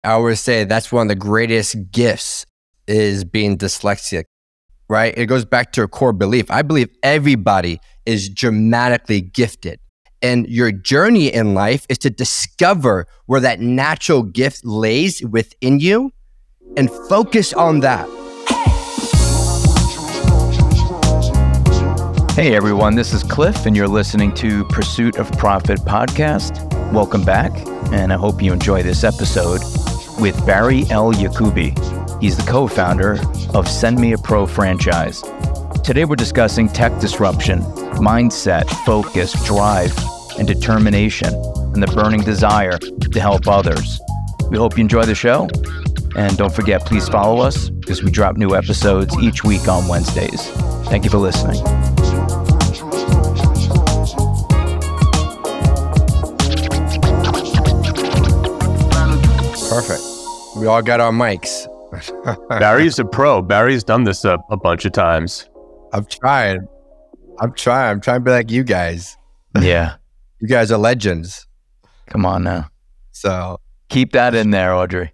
I always say that's one of the greatest gifts is being dyslexic, right? It goes back to a core belief. I believe everybody is dramatically gifted. And your journey in life is to discover where that natural gift lays within you and focus on that. Hey everyone, this is Cliff and you're listening to Pursuit of Profit podcast. Welcome back, and I hope you enjoy this episode with Barry L. Yacobi. He's the co-founder of Send Me a Pro franchise. Today we're discussing tech disruption, mindset, focus, drive, and determination, and the burning desire to help others. We hope you enjoy the show, and don't forget, please follow us because we drop new episodes each week on Wednesdays. Thank you for listening. Perfect. We all got our mics. Barry's a pro. Barry's done this a bunch of times. I'm trying to be like you guys. Yeah. You guys are legends. Come on now. So keep that in there, Audrey.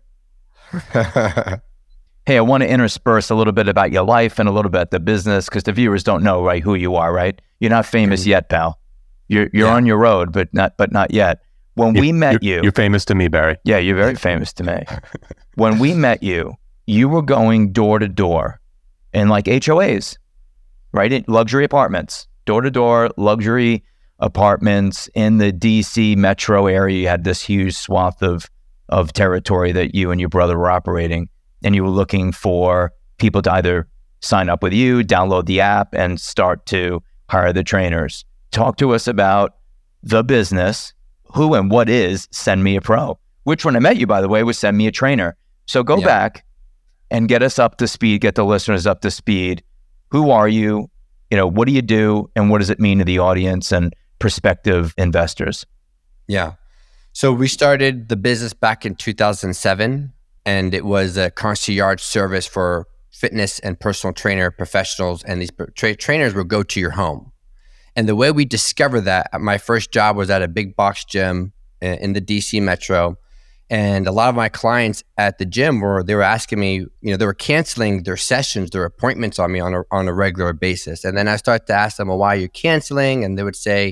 Hey, I want to intersperse a little bit about your life and a little bit about the business because the viewers don't know, right, who you are, right? You're not famous yet, pal. You're on your road, but not yet. When we met you... You're famous to me, Barry. Yeah, you're very famous to me. When we met you, you were going door to door in like HOAs, right? In luxury apartments, door to door, luxury apartments in the DC metro area. You had this huge swath of territory that you and your brother were operating, and you were looking for people to either sign up with you, download the app, and start to hire the trainers. Talk to us about the business. Who and what is Send Me a Pro? Which, when I met you, by the way, was Send Me a Trainer. So go back and get us up to speed, get the listeners up to speed. Who are you? What do you do? And what does it mean to the audience and prospective investors? Yeah. So we started the business back in 2007, and it was a concierge service for fitness and personal trainer professionals. And these trainers would go to your home. And the way we discovered that, my first job was at a big box gym in the DC metro. And a lot of my clients at the gym they were asking me, they were canceling their sessions, their appointments on me on a regular basis. And then I started to ask them, well, why are you canceling? And they would say,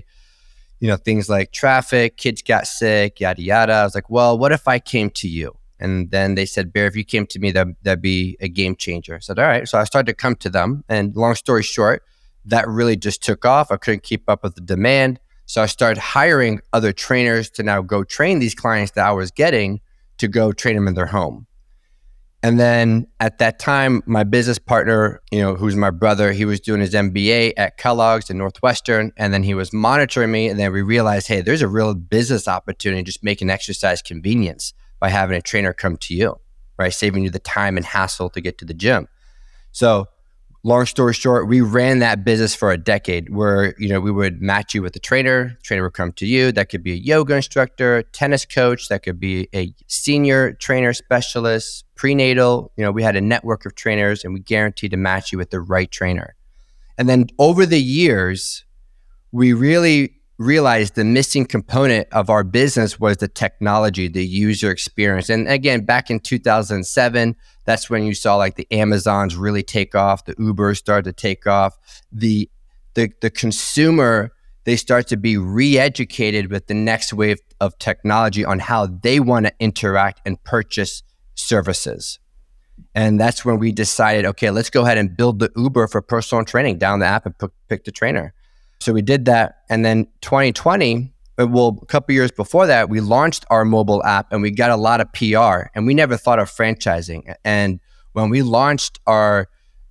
things like traffic, kids got sick, yada, yada. I was like, well, what if I came to you? And then they said, Bear, if you came to me, that'd be a game changer. I said, all right. So I started to come to them. And long story short, that really just took off. I couldn't keep up with the demand. So I started hiring other trainers to now go train these clients that I was getting to go train them in their home. And then at that time, my business partner, who's my brother, he was doing his MBA at Kellogg's and Northwestern. And then he was monitoring me. And then we realized, hey, there's a real business opportunity just making exercise convenience by having a trainer come to you, right? Saving you the time and hassle to get to the gym. So long story short, we ran that business for a decade where, we would match you with a trainer would come to you. That could be a yoga instructor, tennis coach, that could be a senior trainer specialist, prenatal. We had a network of trainers and we guaranteed to match you with the right trainer. And then over the years, we really realized the missing component of our business was the technology, the user experience. And again, back in 2007, that's when you saw like the Amazons really take off, the Ubers started to take off. The consumer, they start to be re-educated with the next wave of technology on how they want to interact and purchase services. And that's when we decided, okay, let's go ahead and build the Uber for personal training, down the app and pick the trainer. So we did that. And then 2020, a couple years before that, we launched our mobile app and we got a lot of PR, and we never thought of franchising. And when we launched our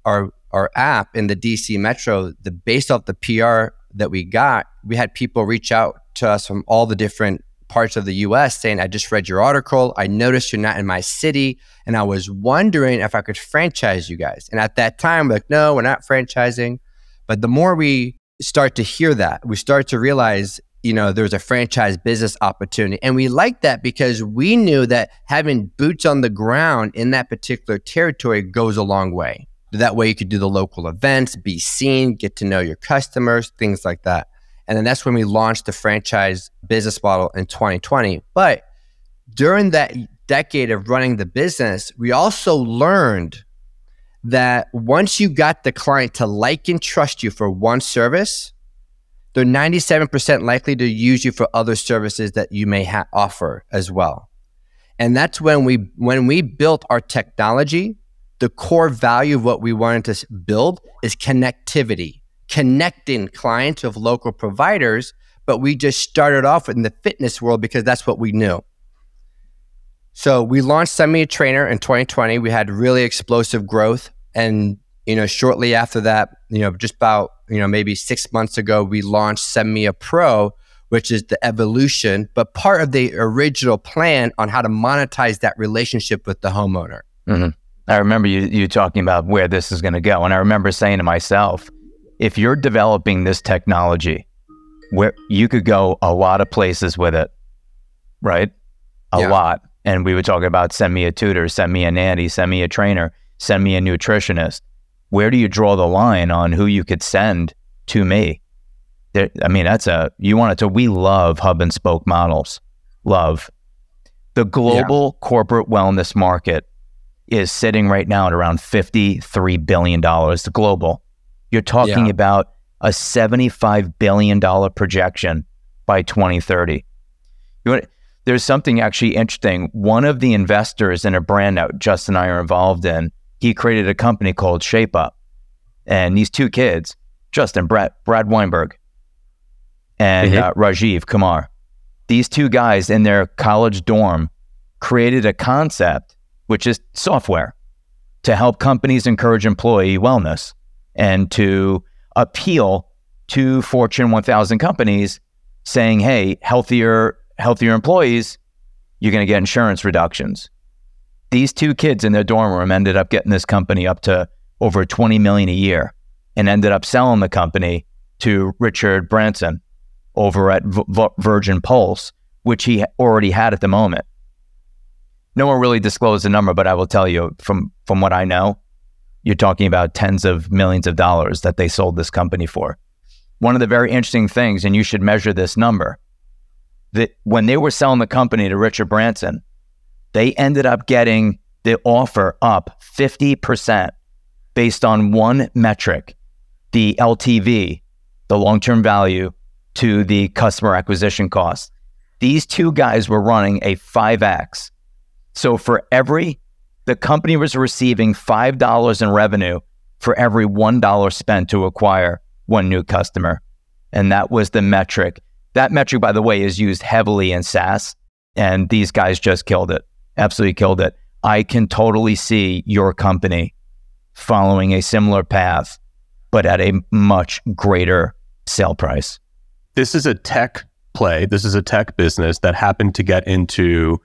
app in the DC metro, based off the PR that we got, we had people reach out to us from all the different parts of the US saying, I just read your article. I noticed you're not in my city. And I was wondering if I could franchise you guys. And at that time, we're like, no, we're not franchising. But the more we start to hear that, we start to realize, there's a franchise business opportunity. And we liked that because we knew that having boots on the ground in that particular territory goes a long way. That way you could do the local events, be seen, get to know your customers, things like that. And then that's when we launched the franchise business model in 2020. But during that decade of running the business, we also learned that once you got the client to like and trust you for one service, they're 97% likely to use you for other services that you may offer as well. And that's when we built our technology, the core value of what we wanted to build is connectivity, connecting clients of local providers, but we just started off in the fitness world because that's what we knew. So we launched Send Me a Trainer in 2020. We had really explosive growth. And, shortly after that, just about, maybe 6 months ago, we launched Send Me a Pro, which is the evolution, but part of the original plan on how to monetize that relationship with the homeowner. Mm-hmm. I remember you talking about where this is going to go. And I remember saying to myself, if you're developing this technology, where you could go a lot of places with it, right? A lot. And we were talking about send me a tutor, send me a nanny, send me a trainer, send me a nutritionist. Where do you draw the line on who you could send to me? We love hub and spoke models. Love. The global corporate wellness market is sitting right now at around $53 billion. The global. You're talking about a $75 billion projection by 2030. There's something actually interesting. One of the investors in a brand that Justin and I are involved in, he created a company called Shape Up. And these two kids, Justin, Brad Weinberg, and Rajiv Kumar, these two guys in their college dorm created a concept, which is software, to help companies encourage employee wellness and to appeal to Fortune 1000 companies saying, hey, healthier employees, you're going to get insurance reductions. These two kids in their dorm room ended up getting this company up to over $20 million a year and ended up selling the company to Richard Branson over at Virgin Pulse, which he already had at the moment. No one really disclosed the number, but I will tell you from what I know, you're talking about tens of millions of dollars that they sold this company for. One of the very interesting things, and you should measure this number, that when they were selling the company to Richard Branson, they ended up getting the offer up 50% based on one metric, the LTV, the long-term value to the customer acquisition cost. These two guys were running a 5X. So the company was receiving $5 in revenue for every $1 spent to acquire one new customer. And that was the metric. That metric, by the way, is used heavily in SaaS, and these guys just killed it. Absolutely killed it. I can totally see your company following a similar path, but at a much greater sale price. This is a tech play. This is a tech business that happened to get into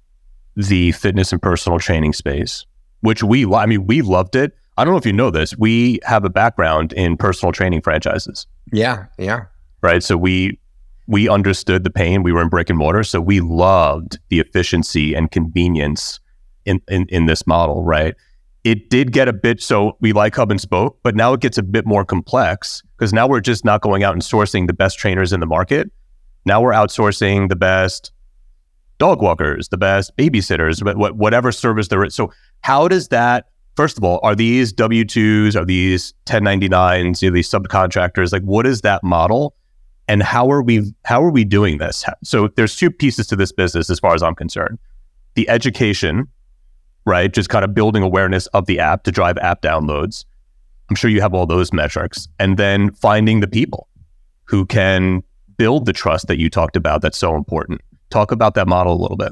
the fitness and personal training space, which we loved it. I don't know if you know this. We have a background in personal training franchises. Yeah. Right. So we understood the pain. We were in brick and mortar. So we loved the efficiency and convenience in this model, right? It did get a bit, so we like hub and spoke, but now it gets a bit more complex because now we're just not going out and sourcing the best trainers in the market. Now we're outsourcing the best dog walkers, the best babysitters, whatever service there is. So how does that, first of all, are these W-2s, are these 1099s, are these subcontractors? Like, what is that model? And how are we doing this? So there's two pieces to this business as far as I'm concerned. The education, right? Just kind of building awareness of the app to drive app downloads. I'm sure you have all those metrics. And then finding the people who can build the trust that you talked about that's so important. Talk about that model a little bit.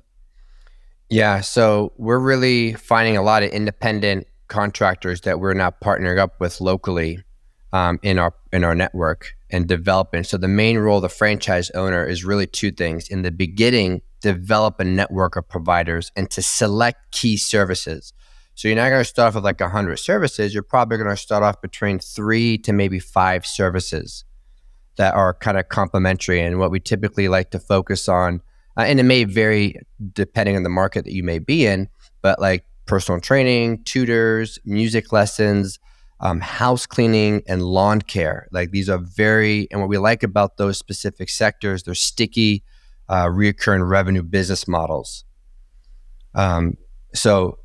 Yeah, so we're really finding a lot of independent contractors that we're now partnering up with locally in our network and developing. So the main role of the franchise owner is really two things. In the beginning, develop a network of providers and to select key services. So you're not going to start off with like 100 services. You're probably going to start off between 3 to maybe 5 services that are kind of complementary. And what we typically like to focus on, and it may vary depending on the market that you may be in, but like personal training, tutors, music lessons, house cleaning, and lawn care. Like these are and what we like about those specific sectors, they're sticky, recurring revenue business models. So,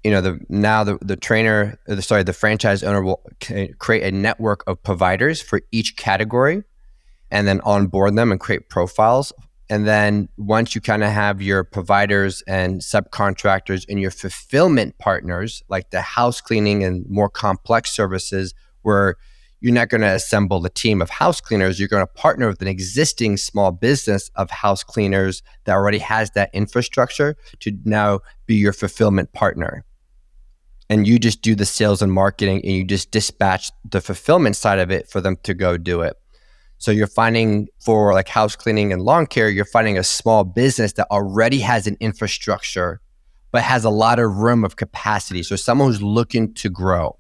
the franchise owner will create a network of providers for each category and then onboard them and create profiles. And then once you kind of have your providers and subcontractors and your fulfillment partners, like the house cleaning and more complex services, where you're not going to assemble the team of house cleaners, you're going to partner with an existing small business of house cleaners that already has that infrastructure to now be your fulfillment partner. And you just do the sales and marketing, and you just dispatch the fulfillment side of it for them to go do it. So you're finding for like house cleaning and lawn care, you're finding a small business that already has an infrastructure, but has a lot of room of capacity. So someone who's looking to grow.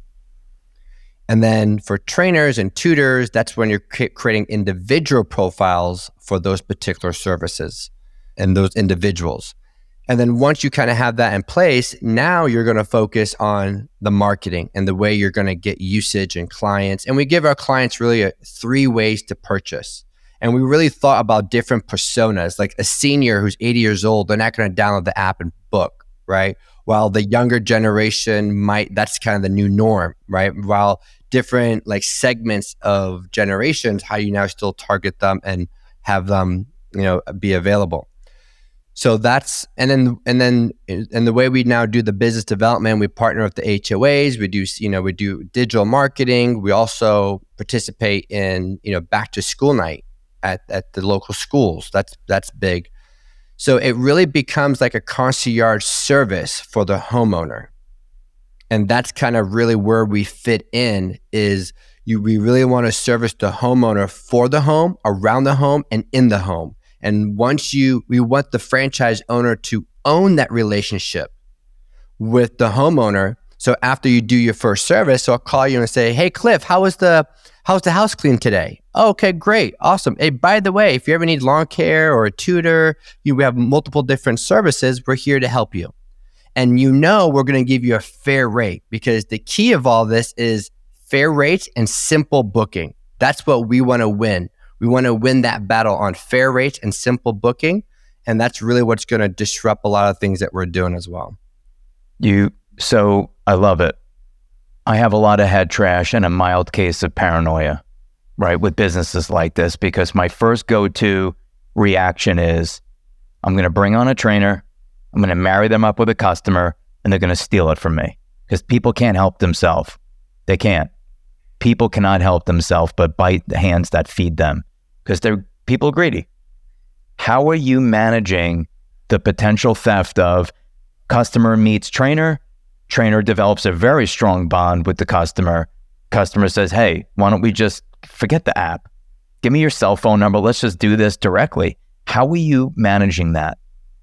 And then for trainers and tutors, that's when you're creating individual profiles for those particular services and those individuals. And then once you kind of have that in place, now you're going to focus on the marketing and the way you're going to get usage and clients. And we give our clients really 3 ways to purchase. And we really thought about different personas, like a senior who's 80 years old, they're not going to download the app and book, right? While the younger generation might, that's kind of the new norm, right? While different like segments of generations, how you now still target them and have them, be available. So that's, and the way we now do the business development, we partner with the HOAs, we do digital marketing. We also participate in, back to school night at the local schools. That's big. So it really becomes like a concierge service for the homeowner. And that's kind of really where we fit in is we really want to service the homeowner for the home, around the home, and in the home. And we want the franchise owner to own that relationship with the homeowner. So after you do your first service, so I'll call you and say, "Hey, Cliff, how's the house clean today?" "Oh, okay, great, awesome. Hey, by the way, if you ever need lawn care or a tutor, we have multiple different services. We're here to help you. And we're going to give you a fair rate, because the key of all this is fair rates and simple booking. That's what we want to win. We want to win that battle on fair rates and simple booking. And that's really what's going to disrupt a lot of things that we're doing as well." So I love it. I have a lot of head trash and a mild case of paranoia, right, with businesses like this, because my first go-to reaction is, I'm going to bring on a trainer, I'm going to marry them up with a customer, and they're going to steal it from me, because people can't help themselves. They can't. People cannot help themselves but bite the hands that feed them, because people are greedy. How are you managing the potential theft of customer meets trainer, trainer develops a very strong bond with the customer says, "Hey, why don't we just forget the app? Give me your cell phone number. Let's just do this directly." How are you managing that?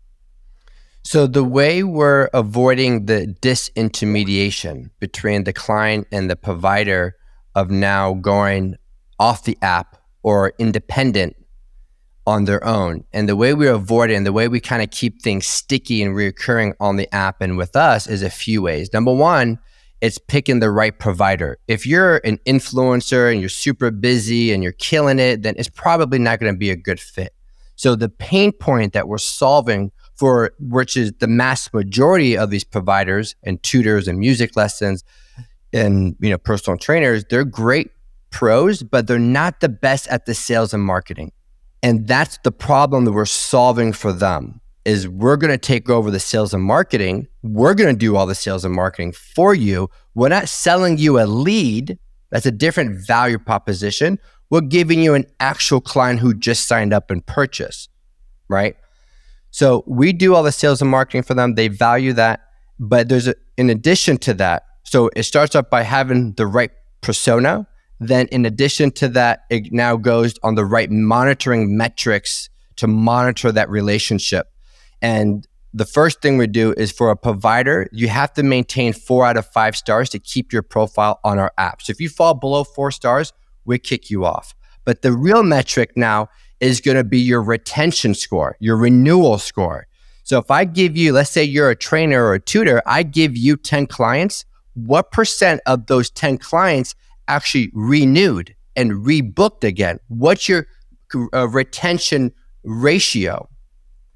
So the way we're avoiding the disintermediation between the client and the provider of now going off the app or independent on their own, and the way we avoid it and the way we kind of keep things sticky and reoccurring on the app and with us is a few ways. Number one, it's picking the right provider. If you're an influencer and you're super busy and you're killing it, then it's probably not going to be a good fit. So the pain point that we're solving for, which is the mass majority of these providers and tutors and music lessons and personal trainers, they're great pros, but they're not the best at the sales and marketing. And that's the problem that we're solving for them, is we're going to take over the sales and marketing. We're going to do all the sales and marketing for you. We're not selling you a lead. That's a different value proposition. We're giving you an actual client who just signed up and purchased, right? So we do all the sales and marketing for them. They value that. But in addition to that, so it starts off by having the right persona. Then in addition to that, it now goes on the right monitoring metrics to monitor that relationship. And the first thing we do is, for a provider, you have to maintain 4 out of 5 stars to keep your profile on our app. So if you fall below 4 stars, we kick you off. But the real metric now is going to be your retention score, your renewal score. So if I give you, let's say you're a trainer or a tutor, I give you 10 clients, what % of those 10 clients actually renewed and rebooked again? What's your retention ratio?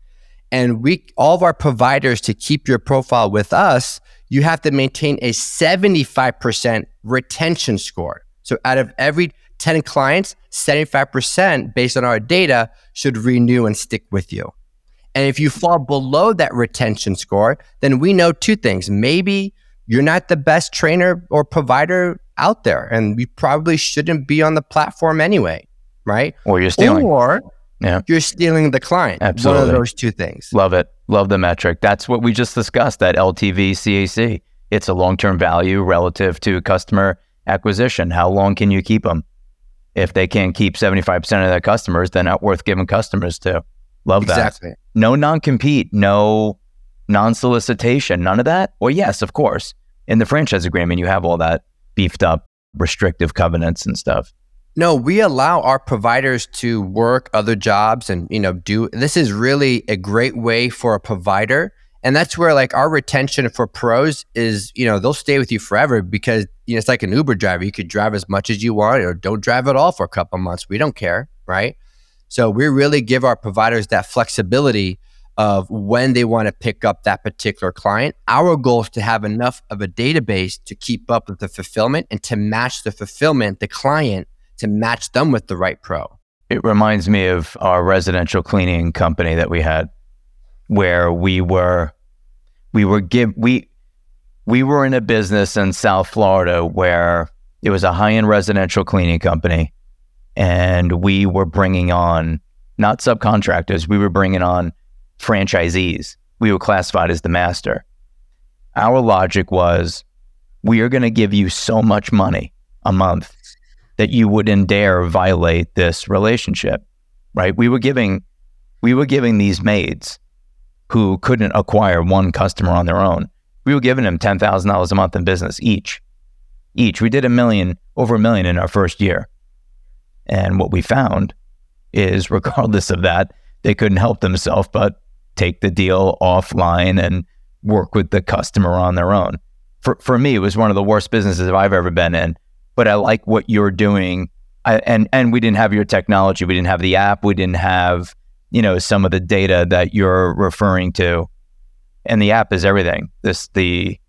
And all of our providers, to keep your profile with us, you have to maintain a 75% retention score. So out of every 10 clients, 75% based on our data should renew and stick with you. And if you fall below that retention score, then we know two things. Maybe you're not the best trainer or provider out there, and you probably shouldn't be on the platform anyway, right? Or you're stealing. Or you're stealing the client. Absolutely. One of those two things. Love it. Love the metric. That's what we just discussed, that LTV CAC. It's a long-term value relative to customer acquisition. How long can you keep them? If they can't keep 75% of their customers, they're not worth giving customers to. Love that. Exactly. No non-compete, no non-solicitation, none of that? Well, yes, of course. In the franchise agreement, you have all that beefed up restrictive covenants and stuff. No, we allow our providers to work other jobs and, this is really a great way for a provider. And that's where like our retention for pros is, they'll stay with you forever because, it's like an Uber driver. You could drive as much as you want or don't drive at all for a couple of months. We don't care, right? So we really give our providers that flexibility of when they want to pick up that particular client. Our goal is to have enough of a database to keep up with the fulfillment and to match the fulfillment, the client, to match them with the right pro. It reminds me of our residential cleaning company that we had, where we were in a business in South Florida where it was a high-end residential cleaning company, and we were bringing on not subcontractors, we were bringing on franchisees. We were classified as the master. Our logic was, we are going to give you so much money a month that you wouldn't dare violate this relationship, right? We were giving these maids who couldn't acquire one customer on their own. We were giving them $10,000 a month in business each. We did over $1 million in our first year. And what we found is, regardless of that, they couldn't help themselves but take the deal offline and work with the customer on their own. For me, it was one of the worst businesses I've ever been in. But I like what you're doing. And we didn't have your technology. We didn't have the app. We didn't have, some of the data that you're referring to. And the app is everything. The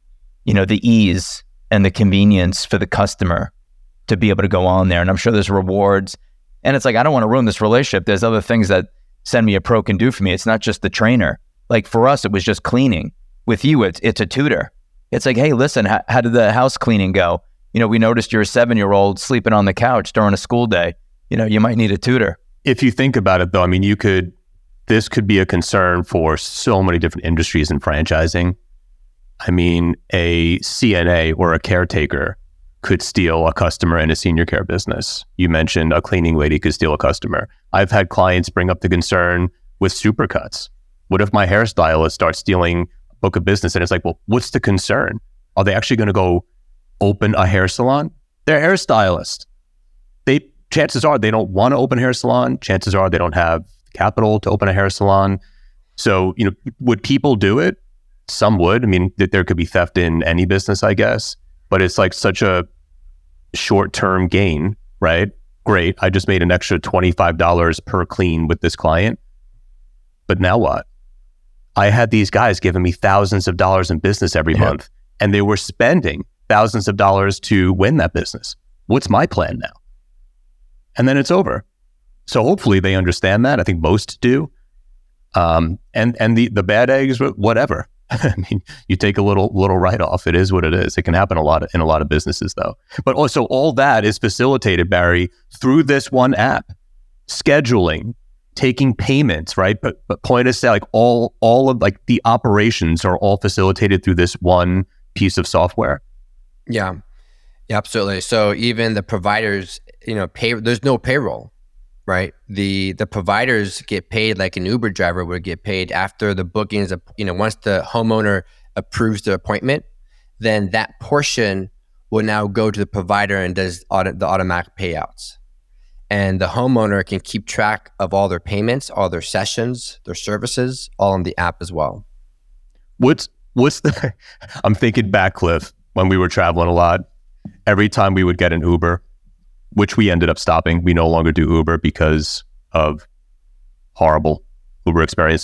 ease and the convenience for the customer to be able to go on there. And I'm sure there's rewards. And it's like, I don't want to ruin this relationship. There's other things that Send Me a Pro can do for me. It's not just the trainer. Like for us, it was just cleaning. With you, it's a tutor. It's like, hey, listen, how did the house cleaning go? We noticed you're a 7-year-old sleeping on the couch during a school day. You might need a tutor. If you think about it though, I mean, this could be a concern for so many different industries in franchising. I mean, a CNA or a caretaker could steal a customer in a senior care business. You mentioned a cleaning lady could steal a customer. I've had clients bring up the concern with supercuts. What if my hairstylist starts stealing a book of business? And it's like, well, what's the concern? Are they actually going to go open a hair salon? They're hairstylists. Chances are they don't want to open a hair salon. Chances are they don't have capital to open a hair salon. So, would people do it? Some would. I mean, there could be theft in any business, I guess, but it's like such a short-term gain, right? Great. I just made an extra $25 per clean with this client. But now what? I had these guys giving me thousands of dollars in business every month, and they were spending thousands of dollars to win that business. What's my plan now? And then it's over. So hopefully they understand that. I think most do. And the bad eggs, whatever. I mean, you take a little write-off. It is what it is. It can happen in a lot of businesses though. But also all that is facilitated, Barry, through this one app. Scheduling, taking payments, right? But point of sale, like all of like the operations are all facilitated through this one piece of software. Yeah, absolutely. So even the providers, there's no payroll, right? The providers get paid like an Uber driver would get paid after the bookings. Once the homeowner approves the appointment, then that portion will now go to the provider and does the automatic payouts. And the homeowner can keep track of all their payments, all their sessions, their services, all on the app as well. What's the? I'm thinking back, Cliff, when we were traveling a lot. Every time we would get an Uber, which we ended up stopping. We no longer do Uber because of horrible Uber experiences.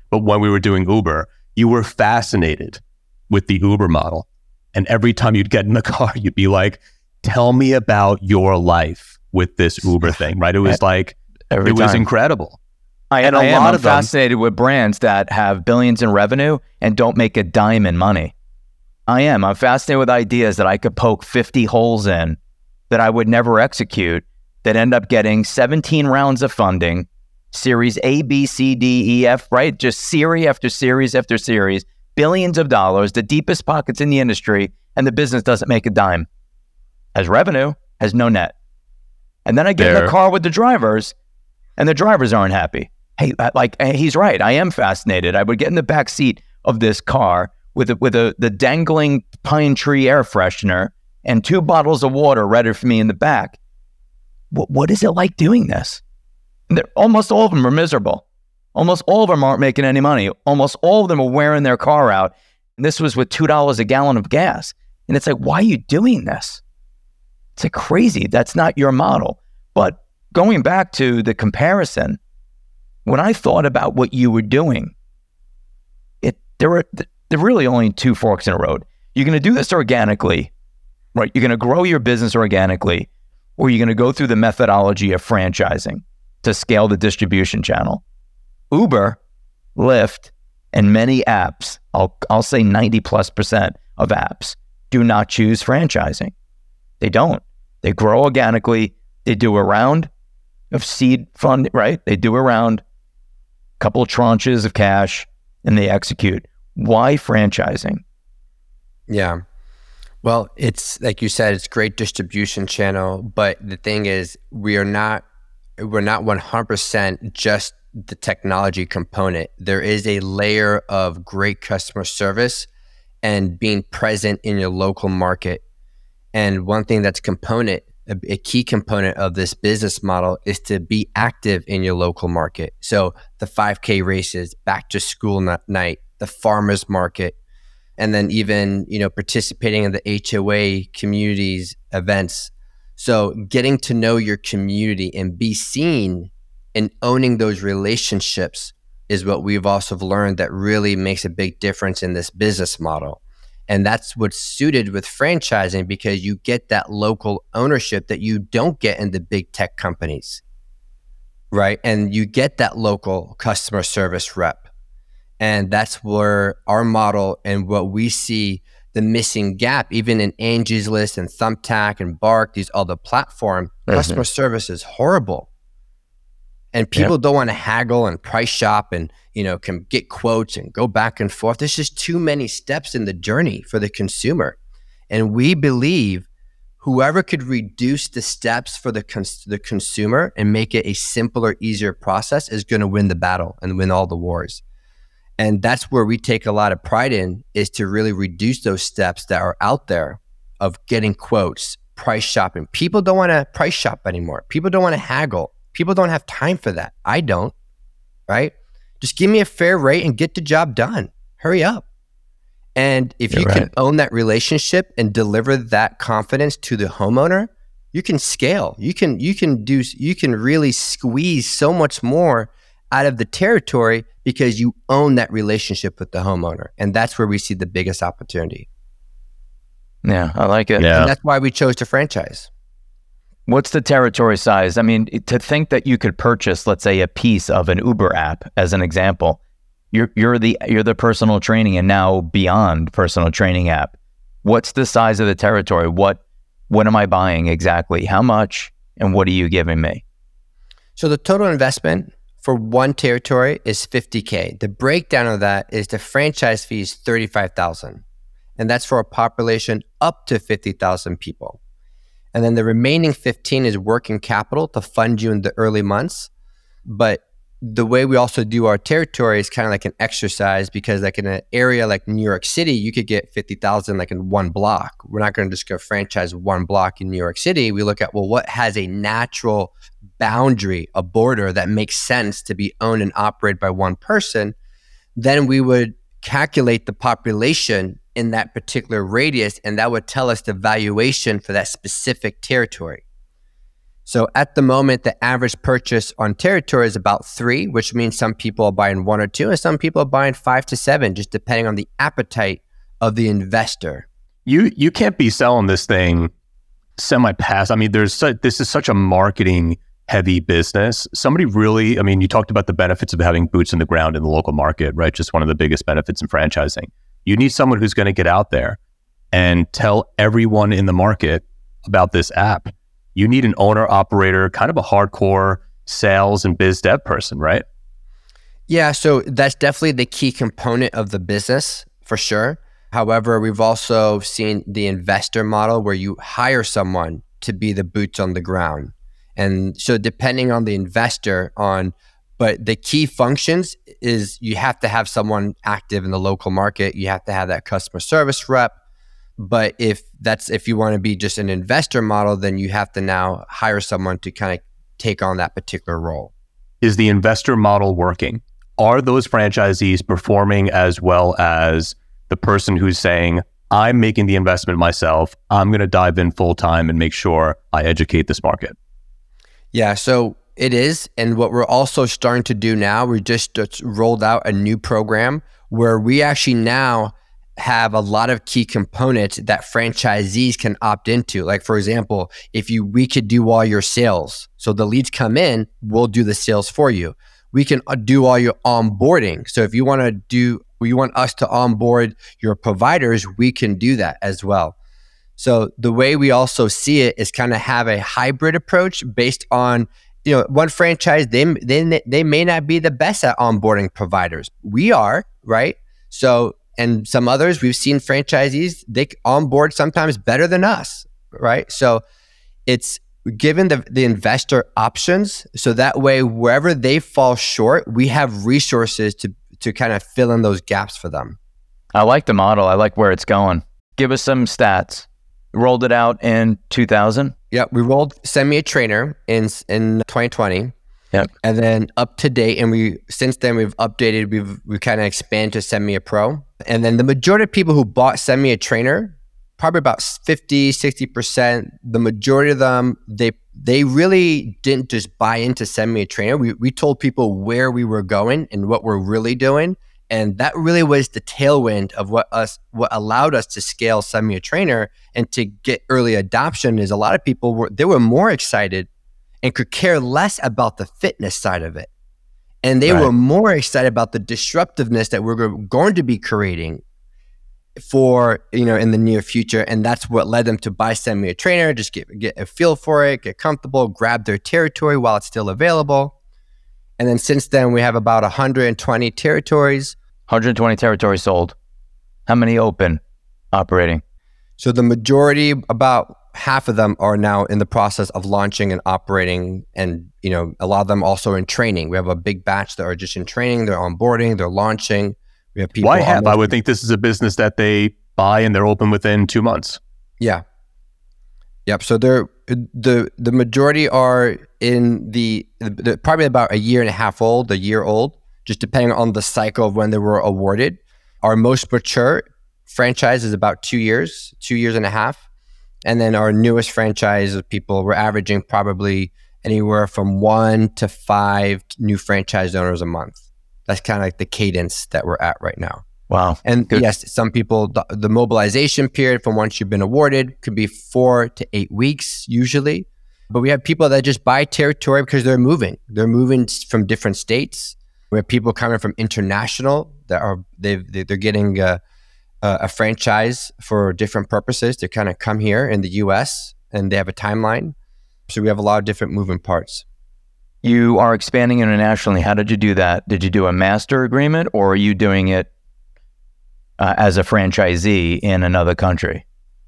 but when we were doing Uber, you were fascinated with the Uber model. And every time you'd get in the car, you'd be like, tell me about your life with this Uber thing, right? It was like, it was incredible. I'm fascinated with brands that have billions in revenue and don't make a dime in money. I'm fascinated with ideas that I could poke 50 holes in that I would never execute, that end up getting 17 rounds of funding, series A, B, C, D, E, F, right? Just series after series after series, billions of dollars, the deepest pockets in the industry, and the business doesn't make a dime. Has revenue, has no net. And then I get in the car with the drivers, and the drivers aren't happy. Hey, he's right. I am fascinated. I would get in the back seat of this car with the dangling pine tree air freshener and 2 bottles of water ready for me in the back. What is it like doing this? Almost all of them are miserable. Almost all of them aren't making any money. Almost all of them are wearing their car out. And this was with $2 a gallon of gas. And it's like, why are you doing this? It's like crazy. That's not your model. But going back to the comparison, when I thought about what you were doing, there were really only 2 forks in a road. You're going to do this organically, right? You're going to grow your business organically, or you're going to go through the methodology of franchising to scale the distribution channel. Uber, Lyft, and many apps, I'll say 90+% of apps, do not choose franchising. They don't. They grow organically. They do a round of seed fund, right? They do a round, couple of tranches of cash, and they execute. Why franchising? Yeah. Well, it's like you said, it's great distribution channel, but the thing is, we're not 100% just the technology component. There is a layer of great customer service and being present in your local market. And one thing that's a key component of this business model is to be active in your local market. So the 5K races, back to school night, the farmers market, and then even, participating in the HOA communities events. So getting to know your community and be seen and owning those relationships is what we've also learned that really makes a big difference in this business model. And that's what's suited with franchising, because you get that local ownership that you don't get in the big tech companies, right? And you get that local customer service rep. And that's where our model and what we see the missing gap, even in Angie's List and Thumbtack and Bark, these other platforms, customer service is horrible. And people don't want to haggle and price shop and, can get quotes and go back and forth. There's just too many steps in the journey for the consumer. And we believe whoever could reduce the steps for the consumer and make it a simpler, easier process is going to win the battle and win all the wars. And that's where we take a lot of pride in, is to really reduce those steps that are out there of getting quotes, price shopping. People don't want to price shop anymore. People don't want to haggle. People don't have time for that. I don't, right? Just give me a fair rate and get the job done. Hurry up. And if you can own that relationship and deliver that confidence to the homeowner, you can scale. You can really squeeze so much more out of the territory because you own that relationship with the homeowner. And that's where we see the biggest opportunity. Yeah, I like it. Yeah. And that's why we chose to franchise. What's the territory size? I mean, to think that you could purchase, let's say, a piece of an Uber app, as an example, you're the personal training and now beyond personal training app. What's the size of the territory? What am I buying exactly? How much? And what are you giving me? So the total investment for one territory is $50K. The breakdown of that is the franchise fee is $35,000. And that's for a population up to 50,000 people. And then the remaining 15 is working capital to fund you in the early months. But the way we also do our territory is kind of like an exercise, because like in an area like New York City, you could get 50,000 like in one block. We're not going to just go franchise one block in New York City. We look at, well, what has a natural boundary, a border that makes sense to be owned and operated by one person. Then we would calculate the population in that particular radius, and that would tell us the valuation for that specific territory. So at the moment, the average purchase on territory is about 3, which means some people are buying 1 or 2, and some people are buying 5 to 7, just depending on the appetite of the investor. You can't be selling this thing semi-pass. I mean, this is such a marketing heavy business. Somebody really, I mean, you talked about the benefits of having boots on the ground in the local market, right? Just one of the biggest benefits in franchising. You need someone who's going to get out there and tell everyone in the market about this app. You need an owner operator, kind of a hardcore sales and biz dev person, right? Yeah, so that's definitely the key component of the business for sure. However, we've also seen the investor model where you hire someone to be the boots on the ground. And so depending on the investor but the key functions is you have to have someone active in the local market. You have to have that customer service rep. But if you want to be just an investor model, then you have to now hire someone to kind of take on that particular role. Is the investor model working? Are those franchisees performing as well as the person who's saying, I'm making the investment myself, I'm going to dive in full time and make sure I educate this market? Yeah, so it is. And what we're also starting to do now, we just rolled out a new program where we actually now have a lot of key components that franchisees can opt into. Like, for example, we could do all your sales. So the leads come in, we'll do the sales for you. We can do all your onboarding. So if you want us to onboard your providers, we can do that as well. So the way we also see it is kind of have a hybrid approach based on, one franchise, they may not be the best at onboarding providers. We are, right? So, and some others, we've seen franchisees, they onboard sometimes better than us, right? So it's given the investor options. So that way, wherever they fall short, we have resources to kind of fill in those gaps for them. I like the model. I like where it's going. Give us some stats. Rolled it out in 2000? Yeah, we rolled Send Me a Trainer in 2020. Yep. And then up to date, and since then we've updated, we've kind of expanded to Send Me a Pro. And then the majority of people who bought Send Me a Trainer, probably about 50, 60%, the majority of them, they really didn't just buy into Send Me a Trainer. We told people where we were going and what we're really doing. And that really was the tailwind of what allowed us to scale Send Me a Trainer and to get early adoption. Is a lot of people were more excited and could care less about the fitness side of it. And they were more excited about the disruptiveness that we're going to be creating for, in the near future. And that's what led them to buy Send Me a Trainer, just get a feel for it, get comfortable, grab their territory while it's still available. And then since then, we have about 120 territories. 120 territories sold. How many open, operating? So the majority, about half of them, are now in the process of launching and operating. And, a lot of them also in training. We have a big batch that are just in training. They're onboarding, they're launching. We have people. Why half? I would think this is a business that they buy and they're open within 2 months. Yeah. Yep. So the majority are in the probably about a year old, just depending on the cycle of when they were awarded. Our most mature franchise is about 2 years and a half. And then our newest franchise of people, we're averaging probably anywhere from 1 to 5 new franchise owners a month. That's kind of like the cadence that we're at right now. Wow. And good. Yes, some people, the mobilization period from once you've been awarded could be 4 to 8 weeks usually. But we have people that just buy territory because they're moving. They're moving from different states. We have people coming from international they're getting a franchise for different purposes to kind of come here in the US, and they have a timeline. So we have a lot of different moving parts. You are expanding internationally. How did you do that? Did you do a master agreement, or are you doing it as a franchisee in another country?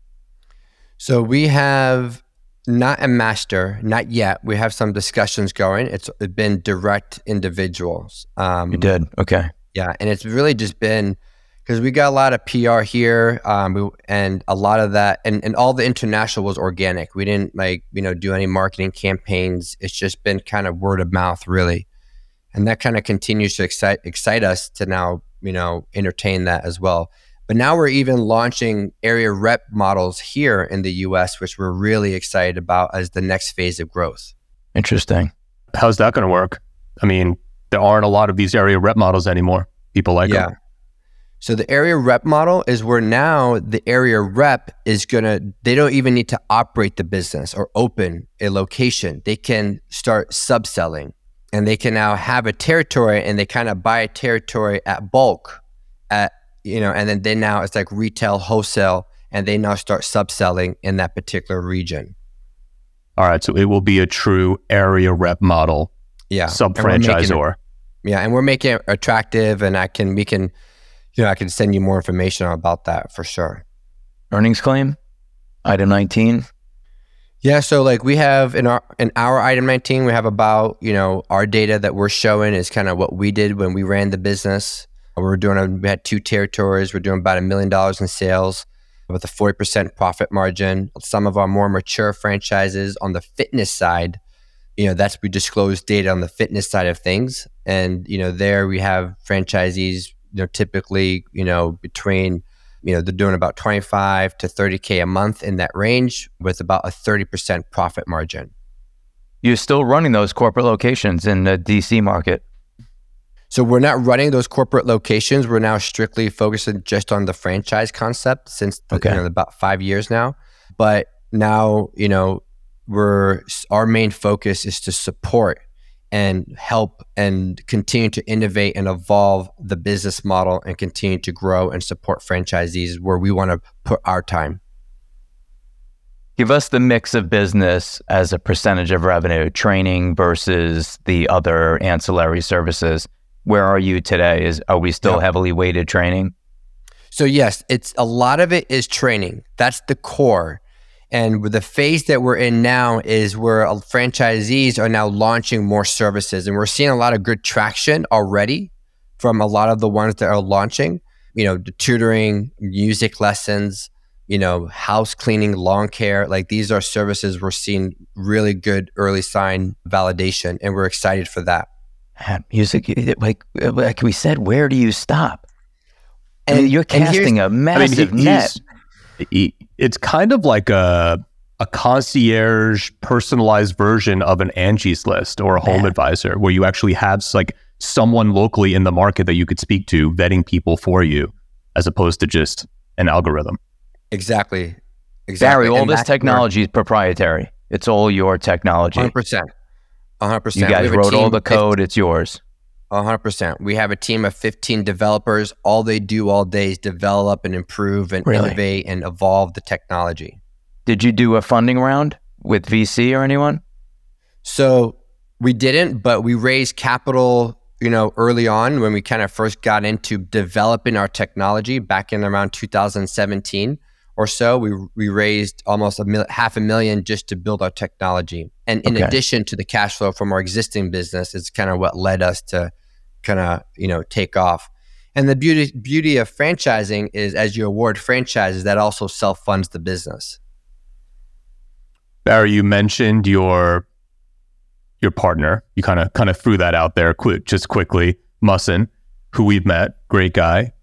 So we have not a master, not yet. We have some discussions going. It's been direct individuals. You did? Okay. Yeah. And it's really just been because we got a lot of PR here, and a lot of that, and all the international was organic. We didn't do any marketing campaigns. It's just been kind of word of mouth, really. And that kind of continues to excite us to now, entertain that as well. But now we're even launching area rep models here in the US, which we're really excited about as the next phase of growth. Interesting. How's that going to work? I mean, there aren't a lot of these area rep models anymore. People like them. So the area rep model is where now the area rep is they don't even need to operate the business or open a location. They can start subselling, and they can now have a territory, and they kind of buy a territory at bulk and then now it's like retail, wholesale, and they now start subselling in that particular region. All right. So it will be a true area rep model. Yeah. Sub-franchisor. And we're making it attractive, and I can send you more information about that for sure. Earnings claim, item 19. Yeah, so like we have in our item 19, we have about, our data that we're showing is kind of what we did when we ran the business. We had 2 territories. We're doing about $1 million in sales with a 40% profit margin. Some of our more mature franchises on the fitness side, we disclose data on the fitness side of things. And, there we have franchisees, typically, between, they're doing about 25 to 30K a month in that range with about a 30% profit margin. You're still running those corporate locations in the DC market? So we're not running those corporate locations. We're now strictly focusing just on the franchise concept since about 5 years now. But now, our main focus is to support and help and continue to innovate and evolve the business model and continue to grow and support franchisees where we want to put our time. Give us the mix of business as a percentage of revenue, training versus the other ancillary services. Where are you today? Are we still heavily weighted training? So yes, it's a lot of it is training. That's the core. And with the phase that we're in now is where franchisees are now launching more services. And we're seeing a lot of good traction already from a lot of the ones that are launching, the tutoring, music lessons, house cleaning, lawn care. Like these are services we're seeing really good early sign validation, and we're excited for that. Music, like we said, where do you stop? And you're casting a massive net. It's kind of like a concierge personalized version of an Angie's List or a Home Advisor, where you actually have like someone locally in the market that you could speak to, vetting people for you, as opposed to just an algorithm. Exactly. Barry, all this technology is proprietary. It's all your technology. 100%. 100%. You guys wrote all the code. It's yours. 100%. We have a team of 15 developers. All they do all day is develop and improve and innovate and evolve the technology. Did you do a funding round with VC or anyone? So we didn't, but we raised capital, early on when we kind of first got into developing our technology back in around 2017 or so. We raised almost $500,000 just to build our technology. And in addition to the cash flow from our existing business, it's kind of what led us to kind of, take off. And the beauty of franchising is as you award franchises, that also self-funds the business. Barry, you mentioned your partner. You kind of threw that out there quickly. Mussin, who we've met, great guy.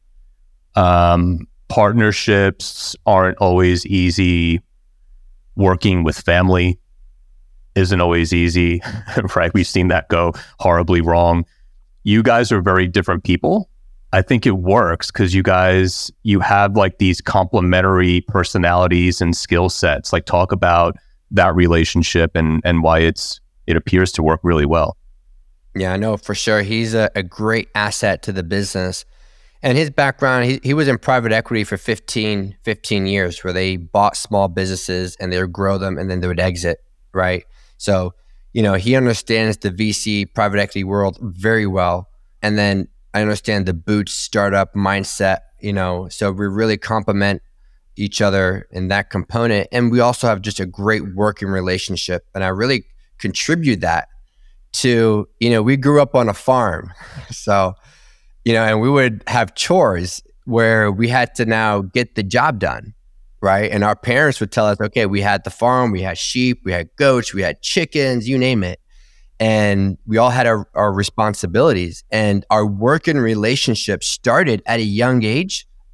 Partnerships aren't always easy. Working with family isn't always easy, right? We've seen that go horribly wrong. You guys are very different people. I think it works because you have like these complementary personalities and skill sets. Like talk about that relationship and why it appears to work really well. Yeah, I know for sure. He's a great asset to the business. And his background, he was in private equity for 15 years where they bought small businesses and they would grow them and then they would exit, right? So, he understands the VC private equity world very well. And then I understand the Boots startup mindset, so we really complement each other in that component. And we also have just a great working relationship. And I really contribute that to, we grew up on a farm. So, and we would have chores where we had to now get the job done, right? And our parents would tell us, okay, we had the farm, we had sheep, we had goats, we had chickens, you name it. And we all had our responsibilities. And our working relationship started at a young age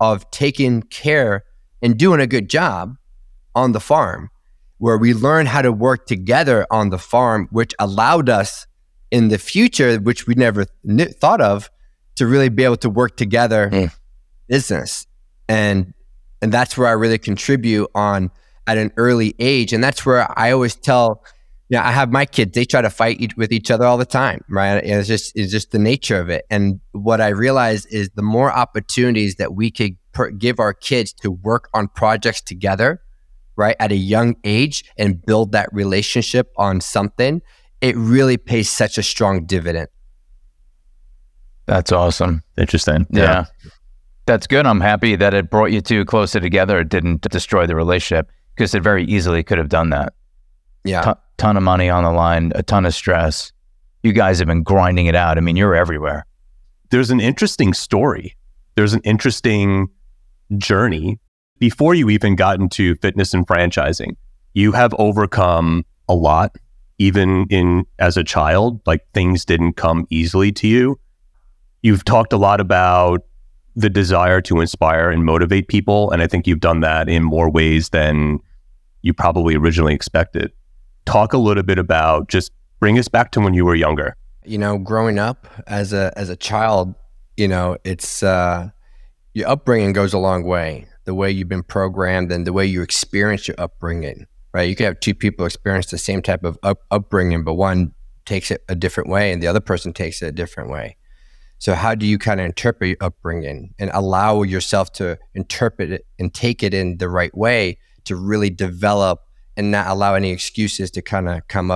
of taking care and doing a good job on the farm, where we learned how to work together on the farm, which allowed us in the future, which we never thought of, to really be able to work together business. And that's where I really contribute on at an early age. And that's where I always tell, I have my kids, they try to fight with each other all the time, right? And it's just the nature of it. And what I realize is the more opportunities that we could give our kids to work on projects together, right, at a young age and build that relationship on something, it really pays such a strong dividend. That's awesome. Interesting. Yeah. That's good. I'm happy that it brought you two closer together. It didn't destroy the relationship, because it very easily could have done that. Yeah. Ton of money on the line, a ton of stress. You guys have been grinding it out. I mean, you're everywhere. There's an interesting story. There's an interesting journey. Before you even got into fitness and franchising, you have overcome a lot, even as a child. Like, things didn't come easily to you. You've talked a lot about the desire to inspire and motivate people. And I think you've done that in more ways than you probably originally expected. Talk a little bit about, just bring us back to when you were younger. Growing up as a child, it's your upbringing goes a long way. The way you've been programmed and the way you experience your upbringing, right? You can have two people experience the same type of upbringing, but one takes it a different way and the other person takes it a different way. So how do you kind of interpret your upbringing and allow yourself to interpret it and take it in the right way to really develop and not allow any excuses to kind of come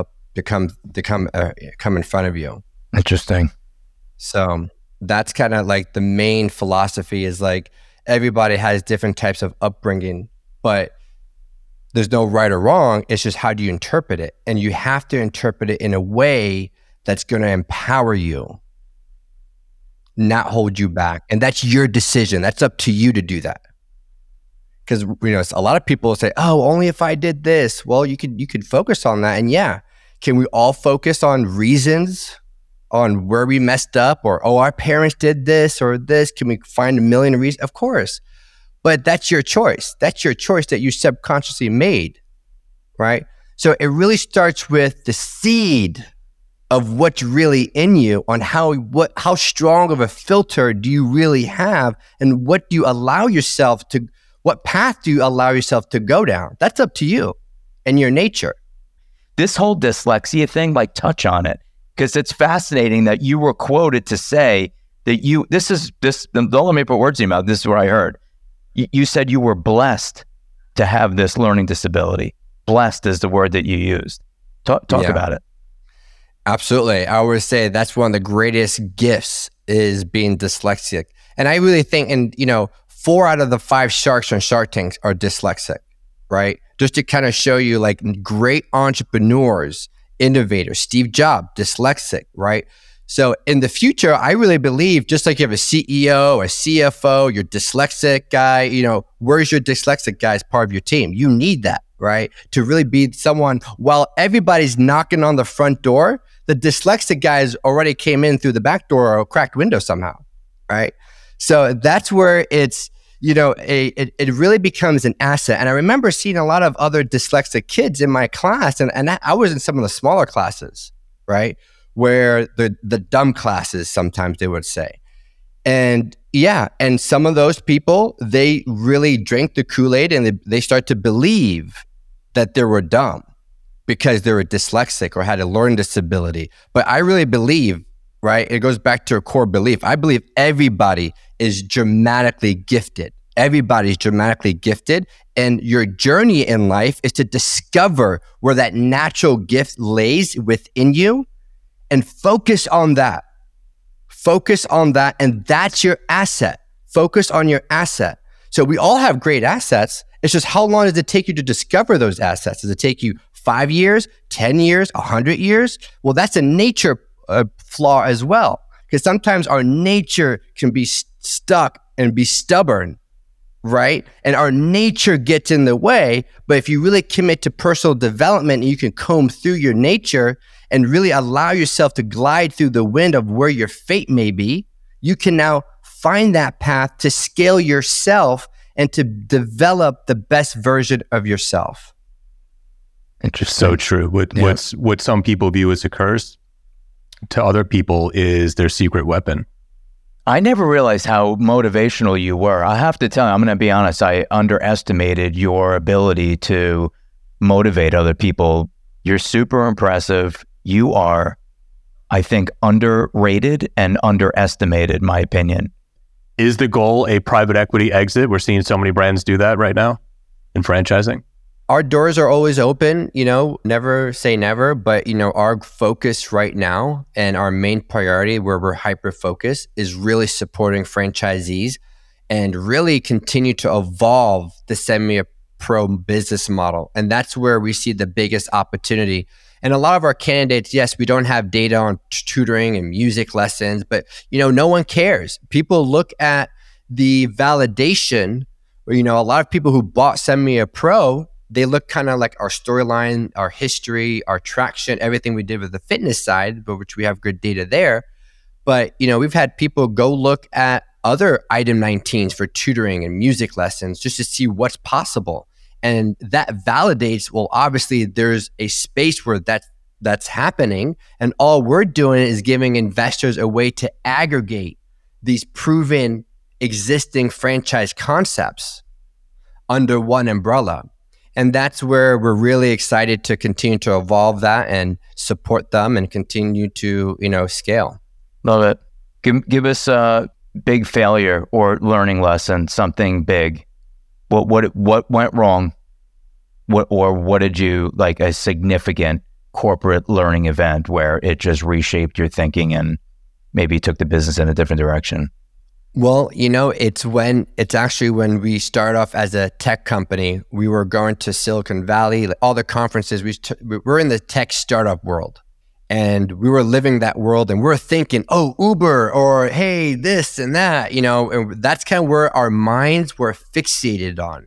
in front of you? Interesting. So that's kind of like the main philosophy, is like everybody has different types of upbringing, but there's no right or wrong. It's just how do you interpret it? And you have to interpret it in a way that's going to empower you, not hold you back. And that's your decision. That's up to you to do that. Because a lot of people say, "Oh, only if I did this." Well, you could focus on that, and can we all focus on reasons on where we messed up, or our parents did this or this? Can we find a million reasons? Of course, but that's your choice. That's your choice that you subconsciously made, right? So it really starts with the seed of what's really in you, on how strong of a filter do you really have, and what path do you allow yourself to go down? That's up to you and your nature. This whole dyslexia thing, touch on it, because it's fascinating that you were quoted to say that don't let me put words in your mouth. This is what I heard. You said you were blessed to have this learning disability. Blessed is the word that you used. Talk about it. Absolutely. I always say that's one of the greatest gifts, is being dyslexic. And I really think, 4 out of the 5 sharks on Shark Tank are dyslexic, right? Just to kind of show you, great entrepreneurs, innovators, Steve Jobs, dyslexic, right? So in the future, I really believe, just like you have a CEO, a CFO, your dyslexic guy, where's your dyslexic guy as part of your team? You need that, right? To really be someone, while everybody's knocking on the front door, the dyslexic guys already came in through the back door or a cracked window somehow, right? So that's where it's, it really becomes an asset. And I remember seeing a lot of other dyslexic kids in my class, and I was in some of the smaller classes, right? Where the dumb classes, sometimes they would say. And some of those people, they really drank the Kool-Aid, and they start to believe that they were dumb because they were dyslexic or had a learning disability. But I really believe, right, it goes back to a core belief. I believe everybody is dramatically gifted. Everybody's dramatically gifted. And your journey in life is to discover where that natural gift lays within you and focus on that. Focus on that. And that's your asset. Focus on your asset. So we all have great assets. It's just, how long does it take you to discover those assets? Does it take you 5 years, 10 years, 100 years? Well, that's a nature flaw as well. Because sometimes our nature can be stuck and be stubborn, right? And our nature gets in the way. But if you really commit to personal development, you can comb through your nature and really allow yourself to glide through the wind of where your fate may be, you can now find that path to scale yourself and to develop the best version of yourself. Interesting. So true. What some people view as a curse, to other people is their secret weapon. I never realized how motivational you were. I have to tell you, I'm going to be honest, I underestimated your ability to motivate other people. You're super impressive. You are, I think, underrated and underestimated, my opinion. Is the goal a private equity exit? We're seeing so many brands do that right now in franchising. Our doors are always open, never say never, but, our focus right now and our main priority where we're hyper-focused is really supporting franchisees and really continue to evolve the semi-pro business model. And that's where we see the biggest opportunity. And a lot of our candidates, yes, we don't have data on tutoring and music lessons, but, no one cares. People look at the validation, a lot of people who bought Semi-Pro, they look kind of like our storyline, our history, our traction, everything we did with the fitness side, but which we have good data there. But, we've had people go look at other item 19s for tutoring and music lessons just to see what's possible. And that validates, well, obviously there's a space where that's happening. And all we're doing is giving investors a way to aggregate these proven existing franchise concepts under one umbrella. And that's where we're really excited to continue to evolve that and support them and continue to, scale. Love it. Give us a big failure or learning lesson, something big. What went wrong? What did you, like a significant corporate learning event where it just reshaped your thinking and maybe took the business in a different direction? Well, it's actually when we started off as a tech company, we were going to Silicon Valley, all the conferences, we're in the tech startup world and we were living that world and we're thinking, oh, Uber or hey, this and that, and that's kind of where our minds were fixated on.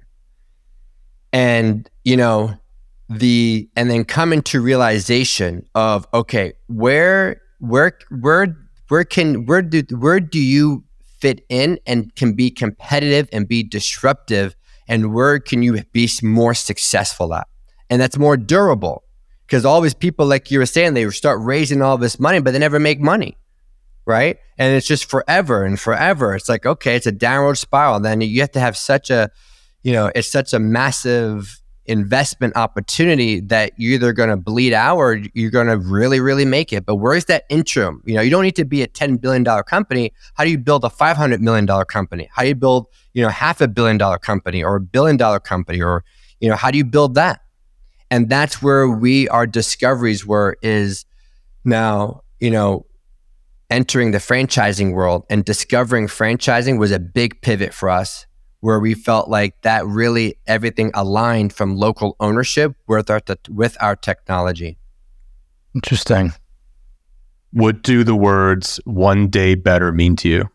And, and then coming to realization of, okay, where do you fit in and can be competitive and be disruptive, and where can you be more successful at? And that's more durable, because all these people, like you were saying, they start raising all this money, but they never make money, right? And it's just forever and forever. It's like, okay, it's a downward spiral. And then you have to have it's such a massive investment opportunity that you're either going to bleed out or you're going to really, really make it. But where's that interim? You don't need to be a $10 billion company. How do you build a $500 million company? How do you build, $500 million company or $1 billion company? Or, how do you build that? And that's where our discoveries is now, entering the franchising world, and discovering franchising was a big pivot for us, where we felt like that really everything aligned from local ownership with our technology. Interesting. What do the words "one day better" mean to you?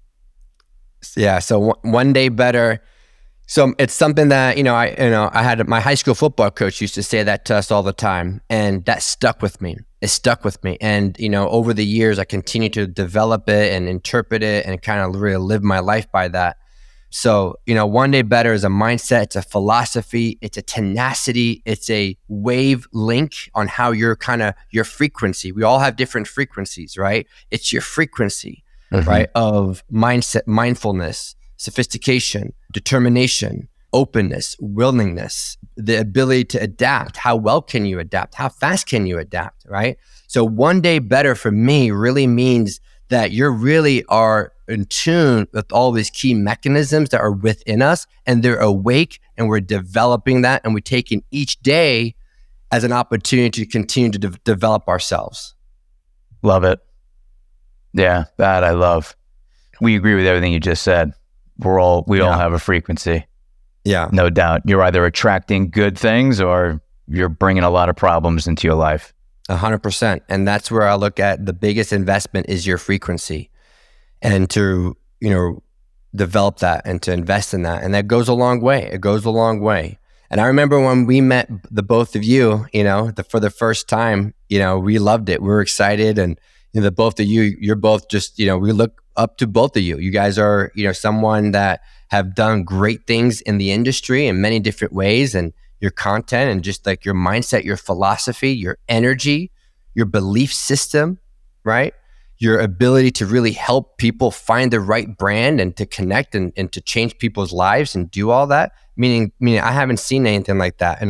Yeah, so one day better. So it's something that I had my high school football coach used to say that to us all the time, and that stuck with me. It stuck with me, and over the years I continued to develop it and interpret it and kind of really live my life by that. So, one day better is a mindset, it's a philosophy, it's a tenacity, it's a wave link on how your frequency. We all have different frequencies, right? It's your frequency, right? Of mindset, mindfulness, sophistication, determination, openness, willingness, the ability to adapt. How well can you adapt? How fast can you adapt, right? So one day better for me really means that you really are in tune with all these key mechanisms that are within us, and they're awake, and we're developing that, and we're taking each day as an opportunity to continue to develop ourselves. Love it. Yeah, that I love. We agree with everything you just said. We all have a frequency. Yeah. No doubt. You're either attracting good things or you're bringing a lot of problems into your life. 100%. And that's where I look at the biggest investment is your frequency, and to, develop that and to invest in that. And that goes a long way. It goes a long way. And I remember when we met the both of you, for the first time, we loved it. We were excited. And the both of you, you're both just, we look up to both of you. You guys are, someone that have done great things in the industry in many different ways, and your content and just like your mindset, your philosophy, your energy, your belief system, right? Your ability to really help people find the right brand and to connect and to change people's lives and do all that. Meaning I haven't seen anything like that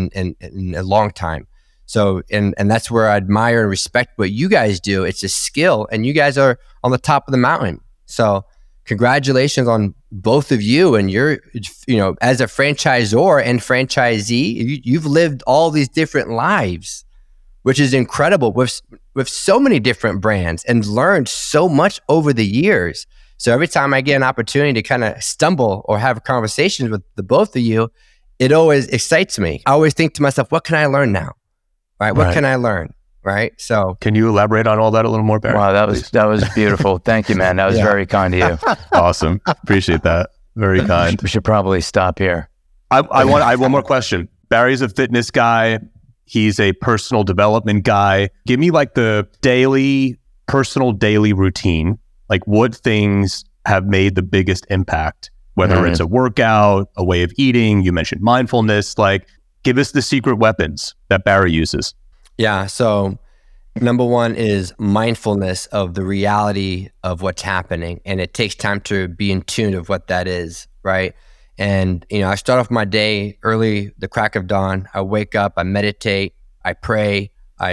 in a long time. So, and that's where I admire and respect what you guys do. It's a skill, and you guys are on the top of the mountain. So congratulations on both of you. And you're, as a franchisor and franchisee, you've lived all these different lives, which is incredible with so many different brands, and learned so much over the years. So every time I get an opportunity to kind of stumble or have conversations with the both of you, it always excites me. I always think to myself, what can I learn now? Right? What can I learn? Right? So can you elaborate on all that a little more, Barry? Wow, that was beautiful. Thank you, man. That was very kind of you. Awesome. Appreciate that. Very kind. We should probably stop here. I have one more question. Barry's a fitness guy. He's a personal development guy. Give me like the personal daily routine. Like what things have made the biggest impact, whether it's a workout, a way of eating, you mentioned mindfulness, like give us the secret weapons that Barry uses. Yeah. So number one is mindfulness of the reality of what's happening. And it takes time to be in tune of what that is, right? And, I start off my day early, the crack of dawn. I wake up, I meditate, I pray,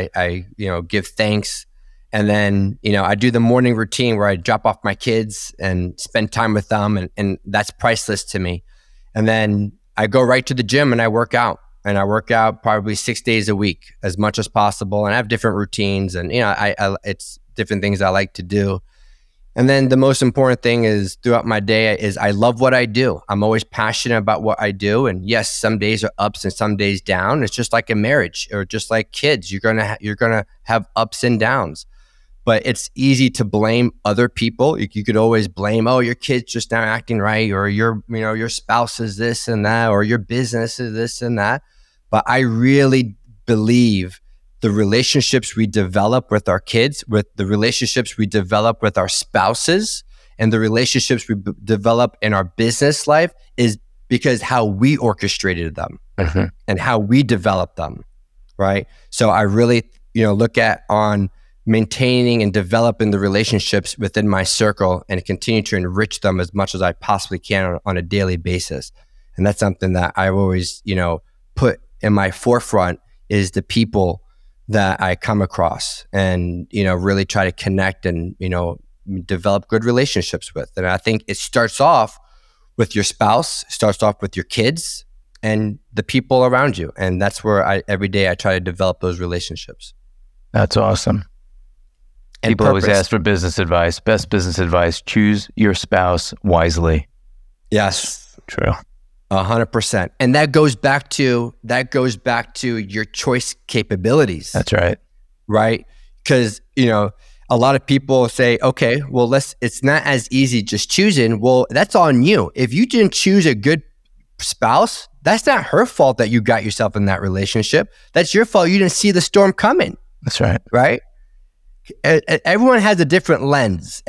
I give thanks. And then, I do the morning routine where I drop off my kids and spend time with them. And that's priceless to me. And then I go right to the gym and I work out. And I work out probably 6 days a week, as much as possible. And I have different routines, and it's different things I like to do. And then the most important thing is throughout my day is I love what I do. I'm always passionate about what I do. And yes, some days are ups and some days down. It's just like a marriage, or just like kids. You're gonna have ups and downs. But it's easy to blame other people. You could always blame, your kid's just not acting right, or your spouse is this and that, or your business is this and that. But I really believe the relationships we develop with our kids, with the relationships we develop with our spouses, and the relationships we develop in our business life is because how we orchestrated them and how we developed them, right? So I really, look at on maintaining and developing the relationships within my circle and continue to enrich them as much as I possibly can on a daily basis. And that's something that I always, put in my forefront, is the people that I come across, and, really try to connect and, develop good relationships with. And I think it starts off with your spouse, starts off with your kids and the people around you. And that's where every day I try to develop those relationships. That's awesome. And people always ask for business advice. Best business advice: choose your spouse wisely. Yes. True. 100%. And that goes back to your choice capabilities. That's right. Right? Because, a lot of people say, okay, well, it's not as easy just choosing. Well, that's on you. If you didn't choose a good spouse, that's not her fault that you got yourself in that relationship. That's your fault. You didn't see the storm coming. That's right. Right? Everyone has a different lens.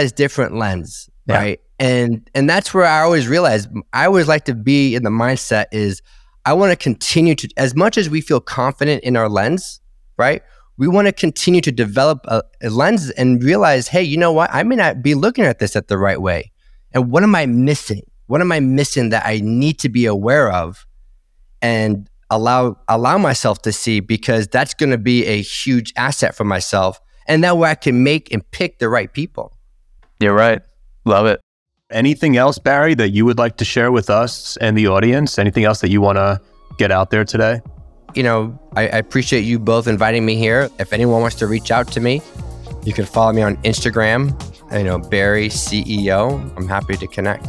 Yeah. Right? And that's where I always realize, I always like to be in the mindset is I want to continue to, as much as we feel confident in our lens, right? We want to continue to develop a lens and realize, hey, you know what? I may not be looking at this at the right way. And what am I missing? What am I missing that I need to be aware of and allow myself to see, because that's going to be a huge asset for myself. And that way I can make and pick the right people. You're right. Love it. Anything else, Barry, that you would like to share with us and the audience? Anything else that you want to get out there today? I appreciate you both inviting me here. If anyone wants to reach out to me, you can follow me on Instagram, Barry CEO. I'm happy to connect.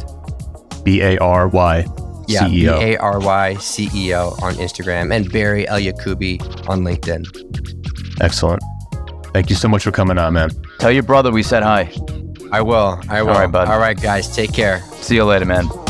BARY CEO. Yeah, BARY CEO on Instagram, and Barry El Yacoubi on LinkedIn. Excellent. Thank you so much for coming on, man. Tell your brother we said hi. I will. All right, bud. All right, guys. Take care. See you later, man.